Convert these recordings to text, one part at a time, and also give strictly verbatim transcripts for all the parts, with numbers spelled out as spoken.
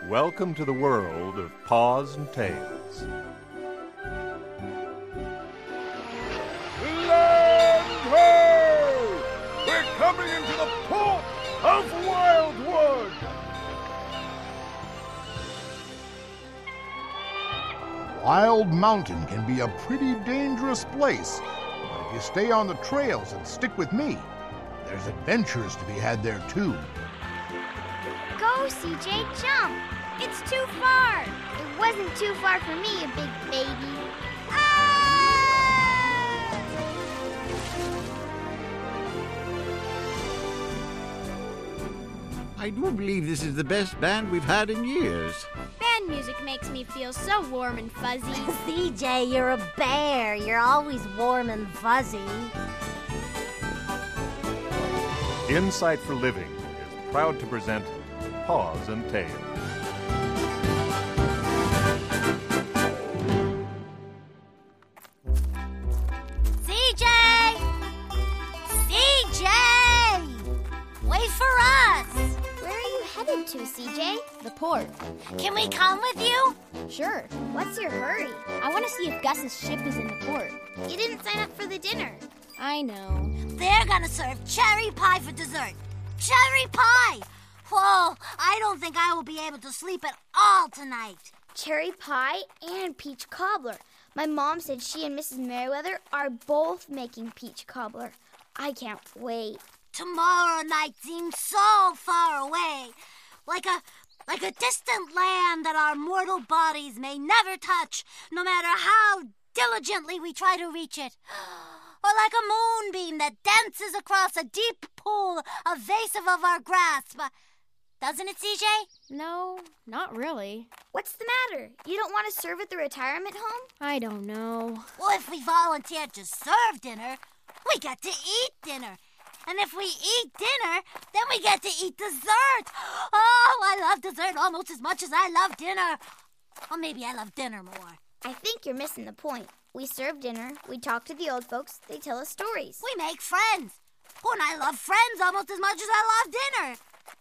welcome to the world of Paws and Tails. Land ho! We're coming into the port of Wildwood! Wild Mountain can be a pretty dangerous place, but if you stay on the trails and stick with me, there's adventures to be had there too. Go, C J, jump! It's too far! It wasn't too far for me, you big baby. Ah! I do believe this is the best band we've had in years. Band music makes me feel so warm and fuzzy. C J, you're a bear. You're always warm and fuzzy. Insight for Living is proud to present Paws and Tails. C J! C J! Wait for us! Where are you headed to, C J? The port. Can we come with you? Sure. What's your hurry? I want to see if Gus's ship is in the port. You didn't sign up for the dinner. I know. They're gonna serve cherry pie for dessert. Cherry pie! Whoa, I don't think I will be able to sleep at all tonight. Cherry pie and peach cobbler. My mom said she and Missus Merriweather are both making peach cobbler. I can't wait. Tomorrow night seems so far away. Like a like a distant land that our mortal bodies may never touch, no matter how diligently we try to reach it. Or like a moonbeam that dances across a deep pool evasive of our grasp. Doesn't it, C J? No, not really. What's the matter? You don't want to serve at the retirement home? I don't know. Well, if we volunteer to serve dinner, we get to eat dinner. And if we eat dinner, then we get to eat dessert. Oh, I love dessert almost as much as I love dinner. Or maybe I love dinner more. I think you're missing the point. We serve dinner, we talk to the old folks, they tell us stories. We make friends. Oh, and I love friends almost as much as I love dinner.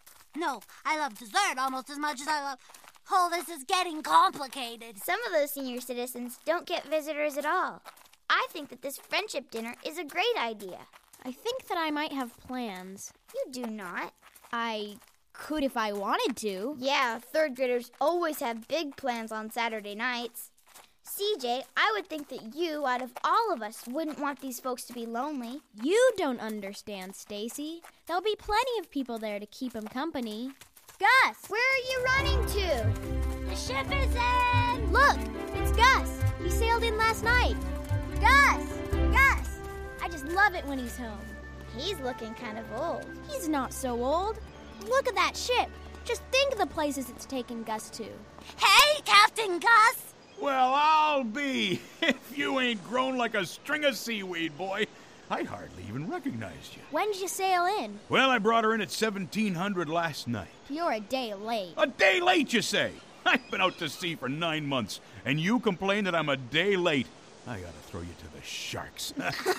No, I love dessert almost as much as I love... Oh, this is getting complicated. Some of those senior citizens don't get visitors at all. I think that this friendship dinner is a great idea. I think that I might have plans. You do not. I could if I wanted to. Yeah, third graders always have big plans on Saturday nights. C J, I would think that you, out of all of us, wouldn't want these folks to be lonely. You don't understand, Stacy. There'll be plenty of people there to keep them company. Gus! Where are you running to? The ship is in! Look! It's Gus! He sailed in last night. Gus! Gus! I just love it when he's home. He's looking kind of old. He's not so old. Look at that ship. Just think of the places it's taken Gus to. Hey, Captain Gus! Well, I'll be. If you ain't grown like a string of seaweed, boy, I hardly even recognized you. When did you sail in? Well, I brought her in at seventeen hundred last night. You're a day late. A day late, you say? I've been out to sea for nine months, and you complain that I'm a day late. I ought to throw you to the sharks.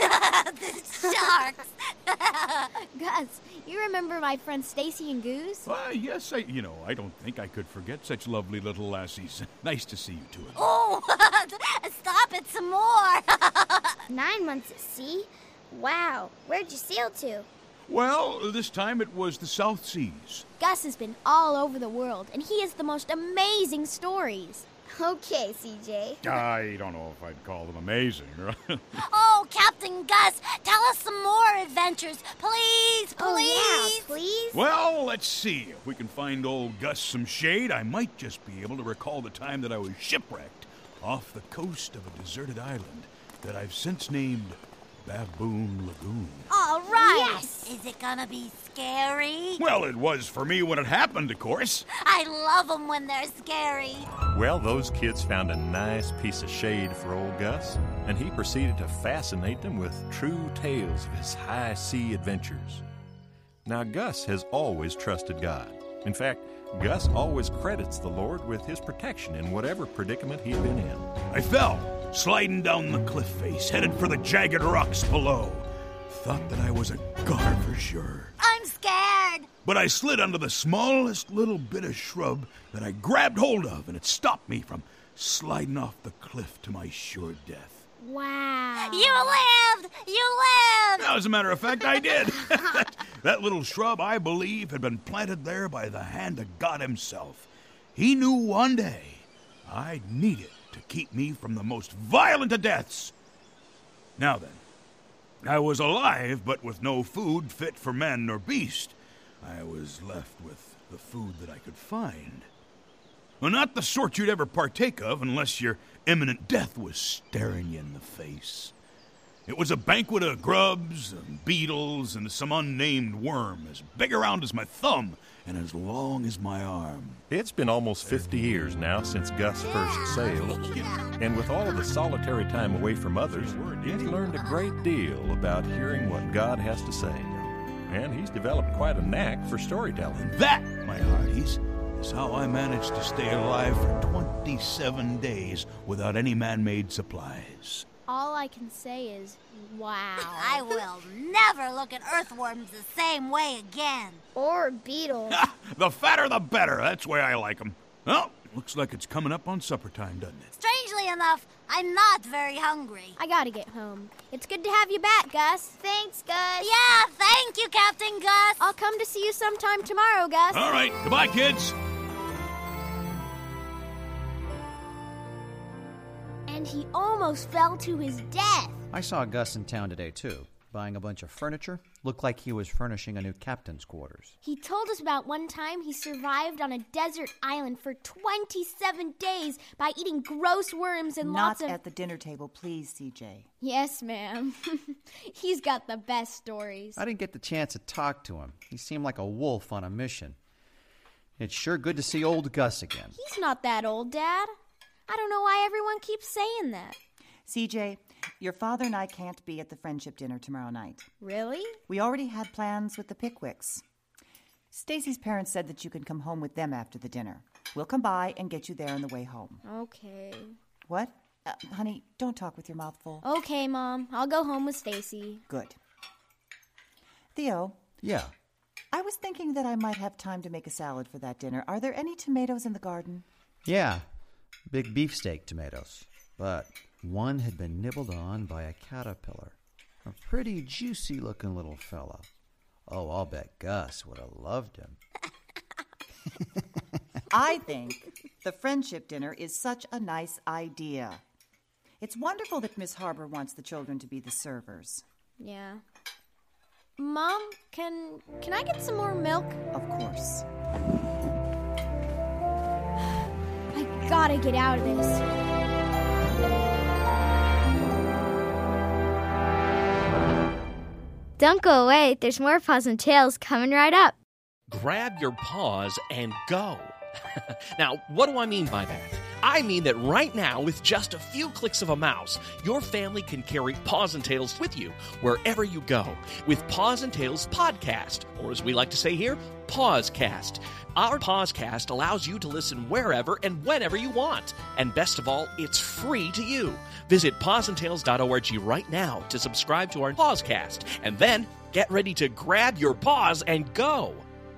The sharks! Gus, you remember my friends Stacy and Goose? Why, yes, I, you know, I don't think I could forget such lovely little lassies. Nice to see you two again. Oh, stop it some more. Nine months at sea? Wow, where'd you sail to? Well, this time it was the South Seas. Gus has been all over the world, and he has the most amazing stories. Okay, C J. I don't know if I'd call them amazing. Oh, Captain Gus, tell us some more adventures. Please, please. Oh, yeah, please. Well, let's see. If we can find old Gus some shade, I might just be able to recall the time that I was shipwrecked off the coast of a deserted island that I've since named Baboon Lagoon. All right. Yes. Is it gonna be scary? Well, it was for me when it happened, of course. I love them when they're scary. Well, those kids found a nice piece of shade for old Gus, and he proceeded to fascinate them with true tales of his high sea adventures. Now, Gus has always trusted God. In fact, Gus always credits the Lord with his protection in whatever predicament he'd been in. I fell, sliding down the cliff face, headed for the jagged rocks below. Thought that I was a goner for sure. I'm scared. but I slid under the smallest little bit of shrub that I grabbed hold of, and it stopped me from sliding off the cliff to my sure death. Wow. You lived! You lived! As a matter of fact, I did. That little shrub, I believe, had been planted there by the hand of God himself. He knew one day I'd need it to keep me from the most violent of deaths. Now then, I was alive, but with no food fit for man nor beast. I was left with the food that I could find. Well, not the sort you'd ever partake of unless your imminent death was staring you in the face. It was a banquet of grubs and beetles and some unnamed worm as big around as my thumb and as long as my arm. It's been almost fifty years now since Gus first sailed, and with all of the solitary time away from others, he's learned a great deal about hearing what God has to say. And he's developed quite a knack for storytelling. That, my hearties, is how I managed to stay alive for twenty-seven days without any man-made supplies. All I can say is, wow. I will never look at earthworms the same way again. Or beetles. The fatter the better, that's the way I like them. Well, looks like it's coming up on supper time, doesn't it? Strangely enough, I'm not very hungry. I gotta get home. It's good to have you back, Gus. Thanks, Gus. Yeah, thank you, Captain Gus. I'll come to see you sometime tomorrow, Gus. All right, goodbye, kids. And he almost fell to his death. I saw Gus in town today, too, buying a bunch of furniture. Looked like he was furnishing a new captain's quarters. He told us about one time he survived on a desert island for twenty-seven days by eating gross worms and Not lots of... Not at the dinner table, please, C J. Yes, ma'am. He's got the best stories. I didn't get the chance to talk to him. He seemed like a wolf on a mission. It's sure good to see old Gus again. He's not that old, Dad. I don't know why everyone keeps saying that. C J, your father and I can't be at the friendship dinner tomorrow night. Really? We already had plans with the Pickwicks. Stacy's parents said that you can come home with them after the dinner. We'll come by and get you there on the way home. Okay. What? Uh, honey, don't talk with your mouth full. Okay, Mom. I'll go home with Stacy. Good. Theo? Yeah? I was thinking that I might have time to make a salad for that dinner. Are there any tomatoes in the garden? Yeah. Big beefsteak tomatoes. But one had been nibbled on by a caterpillar. A pretty juicy-looking little fella. Oh, I'll bet Gus would have loved him. I think the friendship dinner is such a nice idea. It's wonderful that Miss Harbour wants the children to be the servers. Yeah. Mom, can can I get some more milk? Of course. I gotta get out of this. Don't go away. There's more Paws and Tales coming right up. Grab your paws and go. Now, what do I mean by that? I mean that right now, with just a few clicks of a mouse, your family can carry Paws and Tales with you wherever you go with Paws and Tales Podcast, or as we like to say here, Pawscast. Our Pawscast allows you to listen wherever and whenever you want. And best of all, it's free to you. Visit paws and tales dot org right now to subscribe to our Pawscast, and then get ready to grab your paws and go.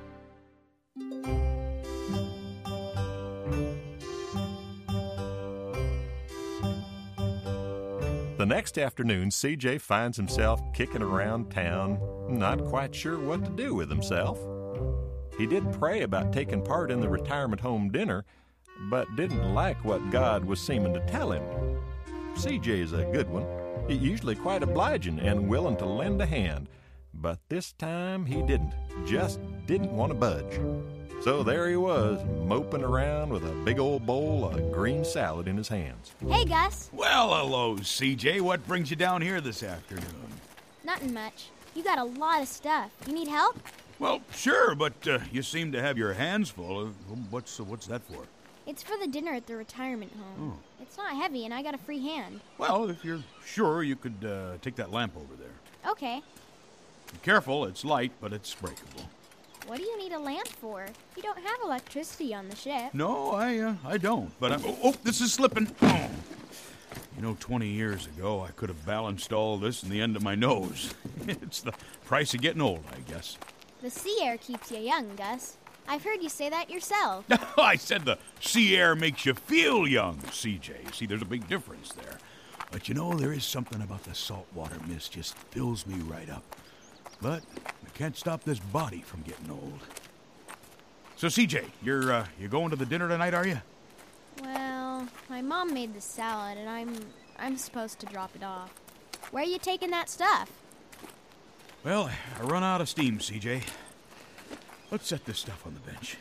The next afternoon, C J finds himself kicking around town, not quite sure what to do with himself. He did pray about taking part in the retirement home dinner, but didn't like what God was seeming to tell him. C J's a good one, usually quite obliging and willing to lend a hand, but this time he didn't, just didn't want to budge. So there he was, moping around with a big old bowl of green salad in his hands. Hey, Gus. Well, hello, C J. What brings you down here this afternoon? Nothing much. You got a lot of stuff. You need help? Well, sure, but uh, you seem to have your hands full. What's uh, what's that for? It's for the dinner at the retirement home. Oh. It's not heavy, and I got a free hand. Well, if you're sure, you could uh, take that lamp over there. Okay. Be careful, it's light, but it's breakable. What do you need a lamp for? You don't have electricity on the ship. No, I uh, I don't. But I'm, oh, oh, this is slipping. Oh. You know, twenty years ago, I could have balanced all this in the end of my nose. It's the price of getting old, I guess. The sea air keeps you young, Gus. I've heard you say that yourself. I said the sea air makes you feel young, C J. See, there's a big difference there. But you know, there is something about the saltwater mist just fills me right up. But I can't stop this body from getting old. So, C J, you're uh, you going to the dinner tonight, are you? Well, my mom made the salad, and I'm I'm supposed to drop it off. Where are you taking that stuff? Well, I run out of steam, C J. Let's set this stuff on the bench.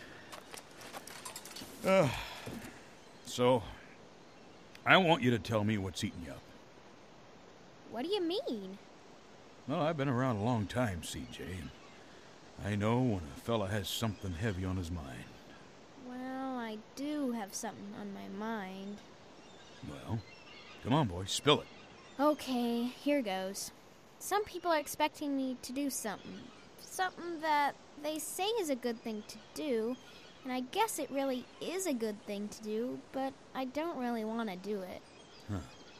Uh, so, I want you to tell me what's eating you up. What do you mean? Well, I've been around a long time, C J, and I know when a fella has something heavy on his mind. Well, I do have something on my mind. Well, come on, boy, spill it. Okay, here goes. Some people are expecting me to do something. Something that they say is a good thing to do, and I guess it really is a good thing to do, but I don't really want to do it. Huh.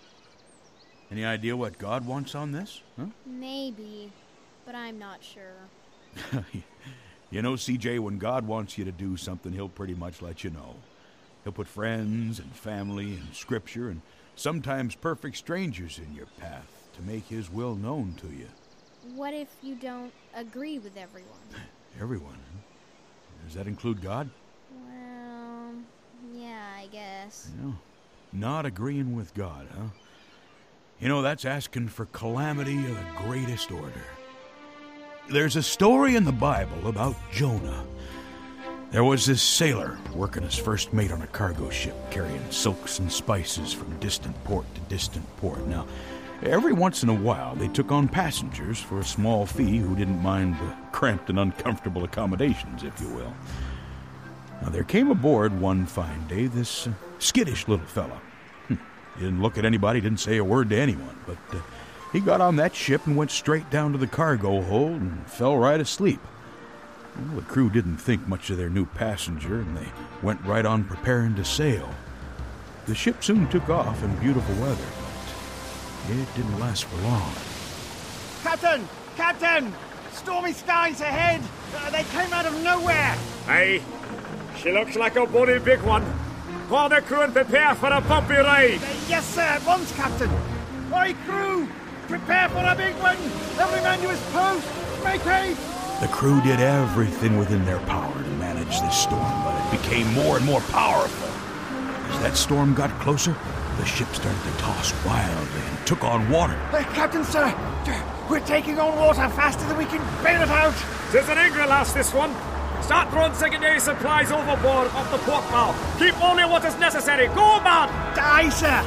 Any idea what God wants on this? Huh? Maybe, but I'm not sure. You know, C J, when God wants you to do something, he'll pretty much let you know. He'll put friends and family and scripture and sometimes perfect strangers in your path to make his will known to you. What if you don't agree with everyone? Everyone? Does that include God? Well, yeah, I guess. You know, not agreeing with God, huh? You know, that's asking for calamity of the greatest order. There's a story in the Bible about Jonah. There was this sailor working as first mate on a cargo ship, carrying silks and spices from distant port to distant port. Now, every once in a while, they took on passengers for a small fee who didn't mind the cramped and uncomfortable accommodations, if you will. Now, there came aboard one fine day this uh, skittish little fella. Hm. He didn't look at anybody, didn't say a word to anyone, but uh, he got on that ship and went straight down to the cargo hold and fell right asleep. Well, the crew didn't think much of their new passenger, and they went right on preparing to sail. The ship soon took off in beautiful weather, but it didn't last for long. Captain! Captain! Stormy skies ahead! Uh, they came out of nowhere! Aye, she looks like a bloody big one. Call the crew and prepare for a bumpy ride. Uh, yes, sir, at once, Captain. Oi, crew! Prepare for a big one! Every man to his post! Make haste! The crew did everything within their power to manage this storm, but it became more and more powerful. As that storm got closer, the ship started to toss wildly and took on water. Uh, Captain, sir, we're taking on water faster than we can bail it out. Tis an angry lass, this one. Start throwing secondary supplies overboard off the port bow. Keep only what is necessary. Go, man! Aye, sir.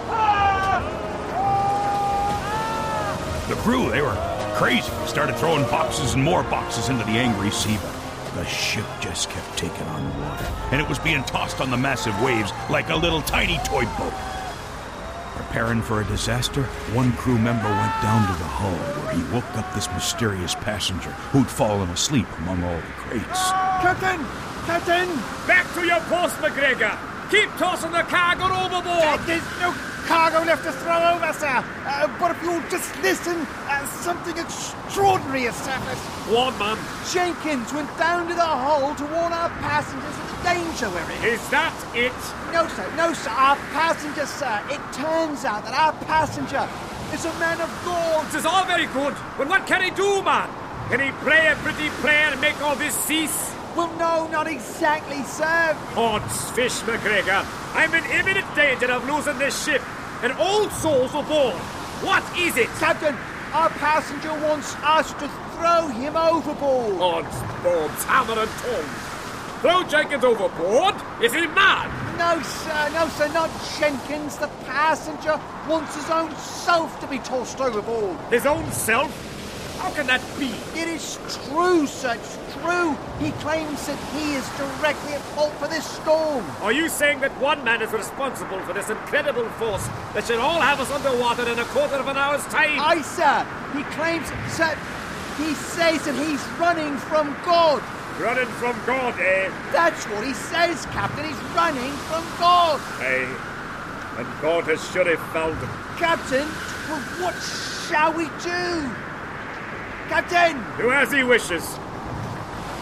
The crew, they were crazy. They started throwing boxes and more boxes into the angry sea, but the ship just kept taking on water, and it was being tossed on the massive waves like a little tiny toy boat. Preparing for a disaster, one crew member went down to the hull where he woke up this mysterious passenger who'd fallen asleep among all the crates. Captain! Captain! Back to your post, McGregor! Keep tossing the cargo overboard! Uh, there's no cargo left to throw over, sir. Uh, but if you'll just listen, uh, something extraordinary has surfaced. What, man? Jenkins went down to the hull to warn our passengers of the danger we're in. Is that it? No, sir. No, sir. Our passenger, sir. It turns out that our passenger is a man of God. This is all very good, but what can he do, man? Can he pray a pretty prayer and make all this cease? Well, no, not exactly, sir. Odds fish, McGregor. I'm in imminent danger of losing this ship and old souls aboard. What is it? Captain, our passenger wants us to throw him overboard. Odds, bobs, hammer and tongs. Throw Jenkins overboard? Is he mad? No, sir, no, sir, not Jenkins. The passenger wants his own self to be tossed overboard. His own self? How can that be? It is true, sir, it's true. He claims that he is directly at fault for this storm. Are you saying that one man is responsible for this incredible force that should all have us underwater in a quarter of an hour's time? Aye, sir. He claims, sir, he says that he's running from God. Running from God, eh? That's what he says, Captain. He's running from God. Aye. And God has surely found him. Captain, well, what shall we do? Captain! Do as he wishes.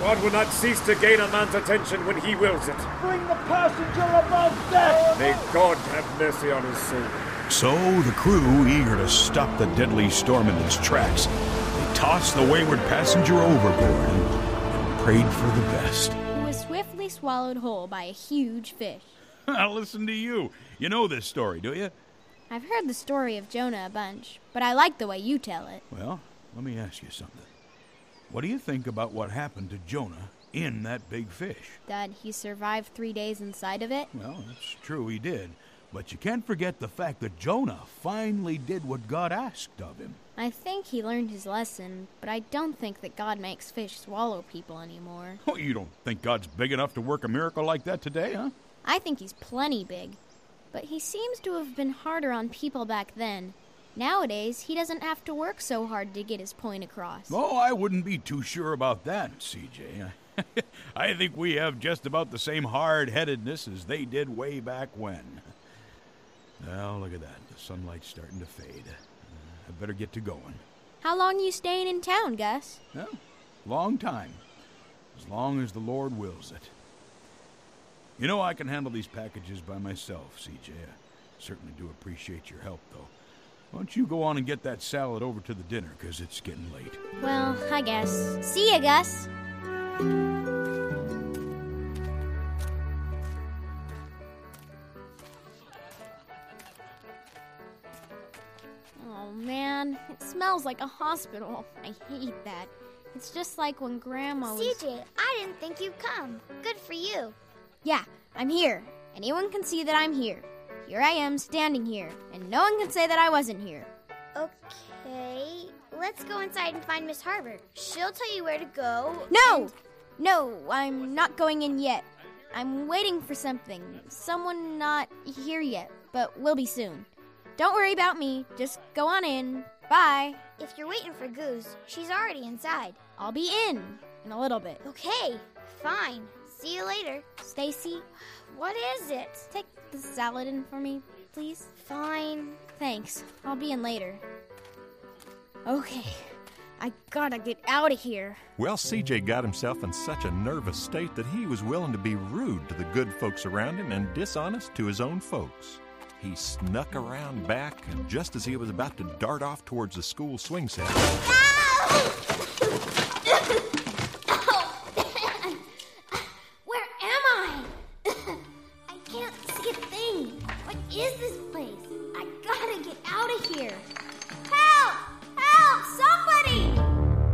God will not cease to gain a man's attention when he wills it. Bring the passenger above deck! May God have mercy on his soul. So the crew, eager to stop the deadly storm in its tracks, they tossed the wayward passenger overboard and, and prayed for the best. He was swiftly swallowed whole by a huge fish. I'll listen to you. You know this story, do you? I've heard the story of Jonah a bunch, but I like the way you tell it. Well, let me ask you something. What do you think about what happened to Jonah in that big fish? That he survived three days inside of it? Well, it's true he did. But you can't forget the fact that Jonah finally did what God asked of him. I think he learned his lesson, but I don't think that God makes fish swallow people anymore. Oh, you don't think God's big enough to work a miracle like that today, huh? I think he's plenty big. But he seems to have been harder on people back then. Nowadays, he doesn't have to work so hard to get his point across. Oh, I wouldn't be too sure about that, C J. I think we have just about the same hard-headedness as they did way back when. Well, look at that. The sunlight's starting to fade. Uh, I better get to going. How long you staying in town, Gus? Well, long time. As long as the Lord wills it. You know I can handle these packages by myself, C J. I certainly do appreciate your help, though. Why don't you go on and get that salad over to the dinner, because it's getting late. Well, I guess. See ya, Gus. Oh, man. It smells like a hospital. I hate that. It's just like when Grandma was... C J, I didn't think you'd come. Good for you. Yeah, I'm here. Anyone can see that I'm here. Here I am, standing here, and no one can say that I wasn't here. Okay, let's go inside and find Miss Harbor. She'll tell you where to go. No! And... No, I'm not going in yet. I'm waiting for something. Someone not here yet, but will be soon. Don't worry about me. Just go on in. Bye. If you're waiting for Goose, she's already inside. I'll be in in a little bit. Okay, fine. See you later. Stacy, what is it? Take the salad in for me, please. Fine. Thanks. I'll be in later. Okay, I gotta get out of here. Well, C J got himself in such a nervous state that he was willing to be rude to the good folks around him and dishonest to his own folks. He snuck around back, and just as he was about to dart off towards the school swing set... Where am I? I can't see a thing. What is this place? I gotta get out of here. Help! Help! Somebody!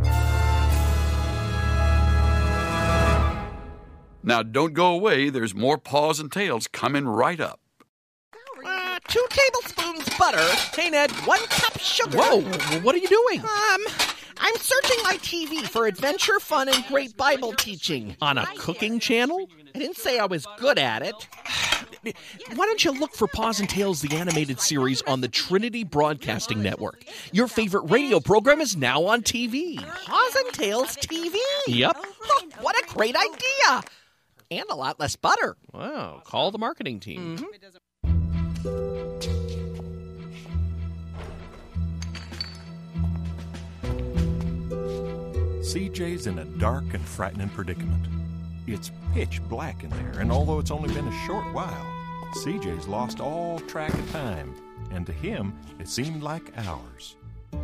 Now, don't go away. There's more Paws and Tails coming right up. Uh, two tablespoons butter. Hey, Ned, one cup sugar. Whoa, what are you doing? Um, I'm searching my T V for adventure, fun, and great Bible teaching. On a cooking channel? I didn't say I was good at it. Why don't you look for Paws and Tails, the animated series, on the Trinity Broadcasting Network? Your favorite radio program is now on T V. Paws and Tails T V? Yep. Oh, what a great idea! And a lot less butter. Wow, call the marketing team. Mm-hmm. C J's in a dark and frightening predicament. It's pitch black in there, and although it's only been a short while, C J's lost all track of time, and to him, it seemed like hours.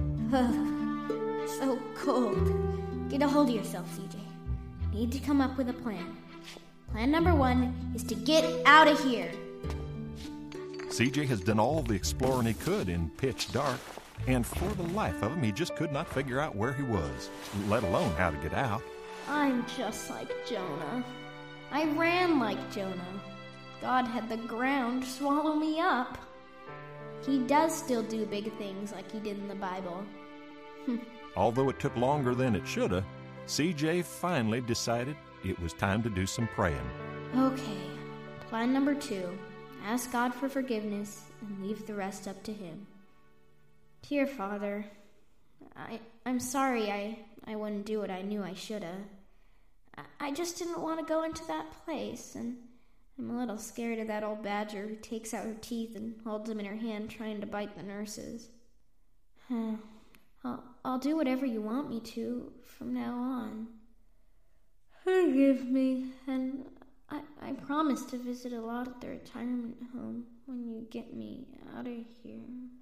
So cold. Get a hold of yourself, C J. Need to come up with a plan. Plan number one is to get out of here. C J has done all the exploring he could in pitch dark, and for the life of him, he just could not figure out where he was, let alone how to get out. I'm just like Jonah. I ran like Jonah. God had the ground swallow me up. He does still do big things like he did in the Bible. Although it took longer than it should have, C J finally decided it was time to do some praying. Okay, plan number two. Ask God for forgiveness and leave the rest up to Him. Dear Father, I, I'm sorry I, I wouldn't do what I knew I should have. I, I just didn't want to go into that place, and I'm a little scared of that old badger who takes out her teeth and holds them in her hand trying to bite the nurses. I'll, I'll do whatever you want me to from now on. Forgive me, and I, I promise to visit a lot at the retirement home when you get me out of here.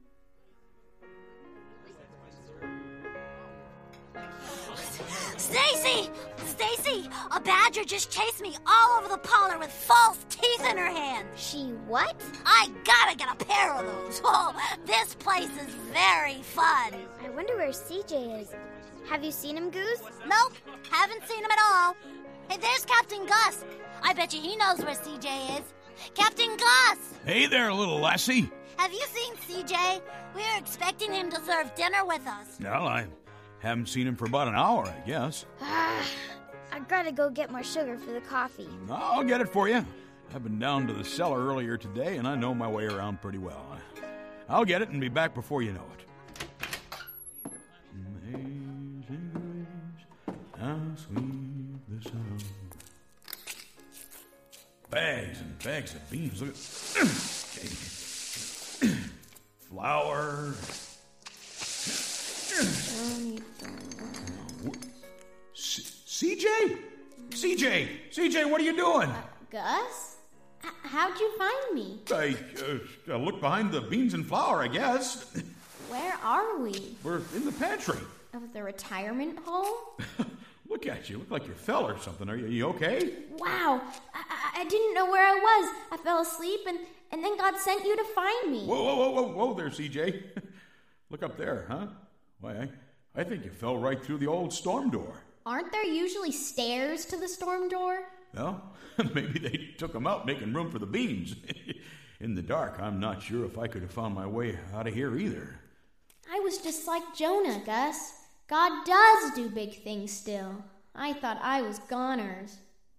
Stacy! Stacy! A badger just chased me all over the parlor with false teeth in her hand. She what? I gotta get a pair of those. Oh, this place is very fun. I wonder where C J is. Have you seen him, Goose? Nope, haven't seen him at all. Hey, there's Captain Gus. I bet you he knows where C J is. Captain Gus! Hey there, little lassie. Have you seen C J? We were expecting him to serve dinner with us. Well, I haven't seen him for about an hour, I guess. Ah, I gotta go get more sugar for the coffee. I'll get it for you. I've been down to the cellar earlier today, and I know my way around pretty well. I'll get it and be back before you know it. Amazing grace, how sweet the sound. Bags and bags of beans. Look at flour. C J? C J! C J, what are you doing? Uh, Gus? H- how'd you find me? I, uh, I looked behind the beans and flour, I guess. Where are we? We're in the pantry. Of the retirement home? Look at you. Look like you fell or something. Are you, you okay? Wow. I-, I-, I didn't know where I was. I fell asleep, and, and then God sent you to find me. Whoa, whoa, whoa, whoa, whoa there, C J. Look up there, huh? Why, I, I think you fell right through the old storm door. Aren't there usually stairs to the storm door? Well, maybe they took them out making room for the beans. In the dark, I'm not sure if I could have found my way out of here either. I was just like Jonah, Gus. God does do big things still. I thought I was goners.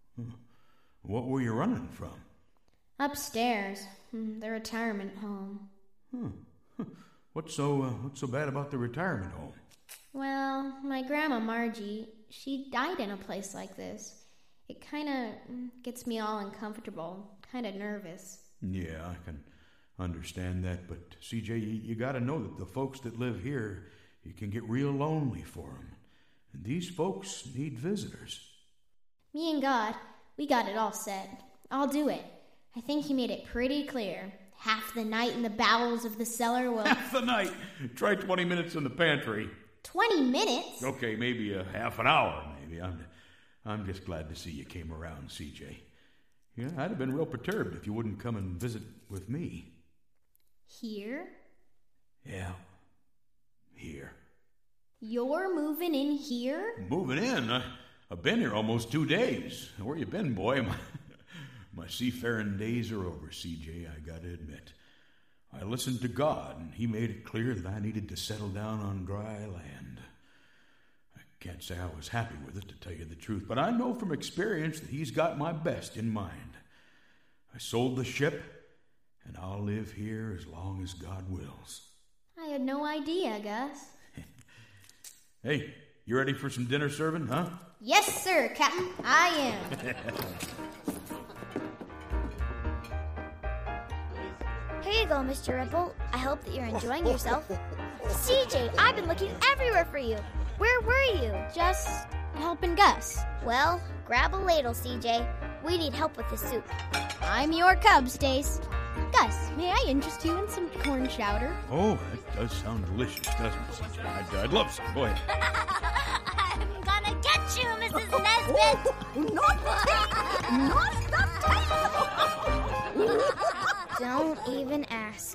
What were you running from? Upstairs, the retirement home. Huh. What's so uh, what's so bad about the retirement home? Well, my grandma Margie, she died in a place like this. It kind of gets me all uncomfortable, kind of nervous. Yeah, I can understand that, but C J, you, you got to know that the folks that live here, you can get real lonely for them. And these folks need visitors. Me and God, we got it all set. I'll do it. I think he made it pretty clear. Half the night in the bowels of the cellar will... Half the night? Try twenty minutes in the pantry. Twenty minutes? Okay, maybe a half an hour, maybe. I'm, I'm just glad to see you came around, C J. Yeah, I'd have been real perturbed if you wouldn't come and visit with me. Here? Yeah, here. You're moving in here? Moving in? I, I've been here almost two days. Where you been, boy? My, my seafaring days are over, C J, I gotta admit. I listened to God, and he made it clear that I needed to settle down on dry land. I can't say I was happy with it, to tell you the truth, but I know from experience that he's got my best in mind. I sold the ship, and I'll live here as long as God wills. I had no idea, Gus. Hey, you ready for some dinner serving, huh? Yes, sir, Captain. I am. Here you go, Mister Ripple. I hope that you're enjoying yourself. C J, I've been looking everywhere for you. Where were you? Just helping Gus. Well, grab a ladle, C J. We need help with the soup. I'm your cub, Stace. Gus, may I interest you in some corn chowder? Oh, that does sound delicious, doesn't it, C J? I'd, I'd love some. Go ahead. I'm gonna get you, Missus Nesbit. Not that! Not that! Don't even ask.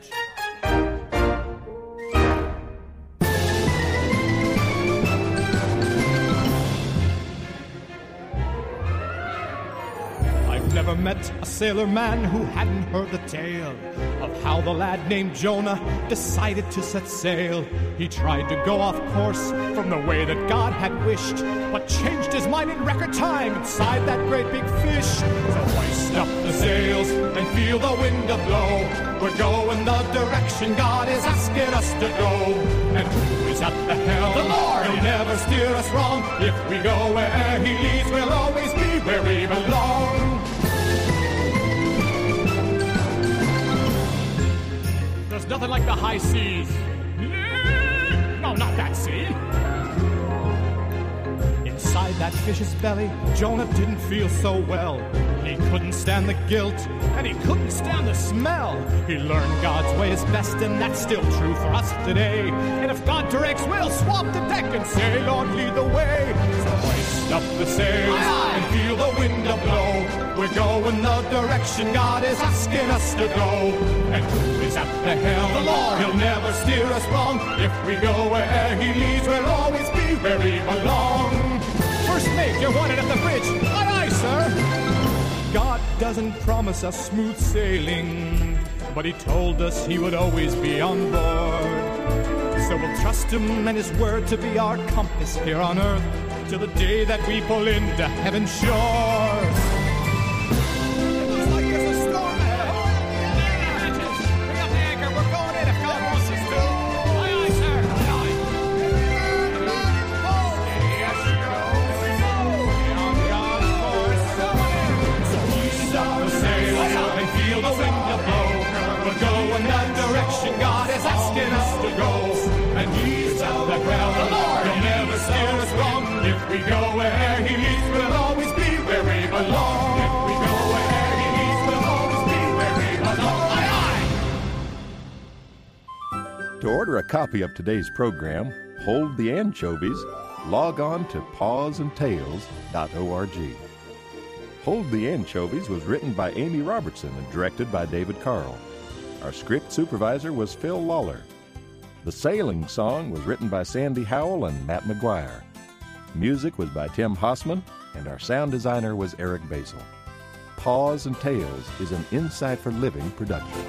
I've never met a sailor man who hadn't heard the tale of how the lad named Jonah decided to set sail. He tried to go off course from the way that God had wished, but changed his mind in record time inside that great big fish. So hoist up the sails and feel the wind a blow. We're going the direction God is asking us to go. And who is at the helm? The Lord! He'll never steer us wrong. If we go where he leads, we'll always be where we belong. There's nothing like the high seas. No, not that sea. Inside that fish's belly, Jonah didn't feel so well. He couldn't stand the guilt, and he couldn't stand the smell. He learned God's way is best, and that's still true for us today. And if God directs, we'll swap the deck and say, Lord, lead the way. So hoist up the sails and feel the wind blow. We're going the direction God is asking us to go. And who is at the helm? The Lord. He'll never steer us wrong. If we go where He leads, we'll always be where we belong. First mate, you're wanted at the bridge. Aye, aye, sir. God doesn't promise us smooth sailing, but He told us He would always be on board. So we'll trust Him and His word to be our compass here on earth till the day that we pull into heaven's shores. It looks like there's a storm ahead. Bring up the anchor. We're going in if God wants us to. Aye, aye, sir. Aye, aye. Yes, so ease up the sail and feel the wind blow. We'll go in that direction God is asking us to go. And He's at the helm. The Lord. He'll never steer us wrong. If we go where He leads, we'll always be where we belong. If we go where He leads, we'll always be where we belong. Aye, aye. To order a copy of today's program, Hold the Anchovies, log on to paws and tails dot org. Hold the Anchovies was written by Amy Robertson and directed by David Carl. Our script supervisor was Phil Lawler. The Sailing Song was written by Sandy Howell and Matt McGuire. Music was by Tim Hossman, and our sound designer was Eric Basil. Paws and Tails is an Insight for Living production.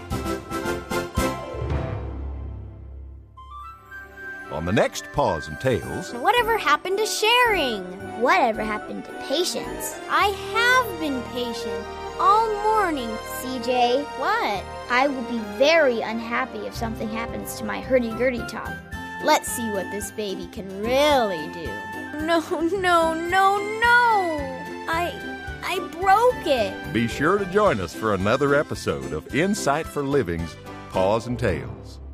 On the next Paws and Tales... Whatever happened to sharing? Whatever happened to patience? I have been patient all morning. C J. What? I will be very unhappy if something happens to my hurdy-gurdy top. Let's see what this baby can really do. No, no, no, no! I... I broke it. Be sure to join us for another episode of Insight for Living's Paws and Tales.